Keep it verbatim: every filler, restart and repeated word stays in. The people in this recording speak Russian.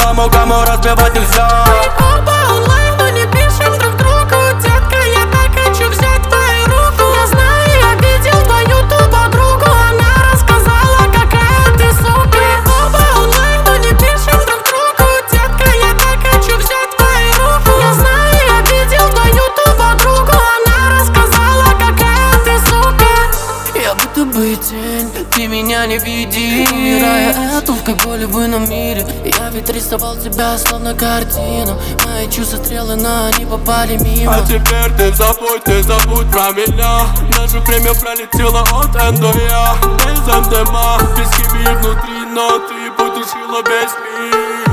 кому, кому разбивать нельзя. Мы оба онлайн, но не пишем друг другу. Детка, я так хочу взять твою руку. Я знаю, я видел твою ту подругу. Она рассказала, какая ты сука. Мы оба онлайн, но не пишем друг другу. Детка, я так хочу взять твою руку. Я знаю, я видел твою ту подругу. Она рассказала, какая ты сука. Я будто бы тень, ты меня не видишь. Умирая от алкоголя в ином мире. Я ведь рисовал тебя словно картину. Мои чувства стрелы, но они попали мимо. А теперь ты забудь, ты забудь про меня. Наше время пролетело от Н до Я. Без МДМА, без химии внутри, но ты потушила весь мир.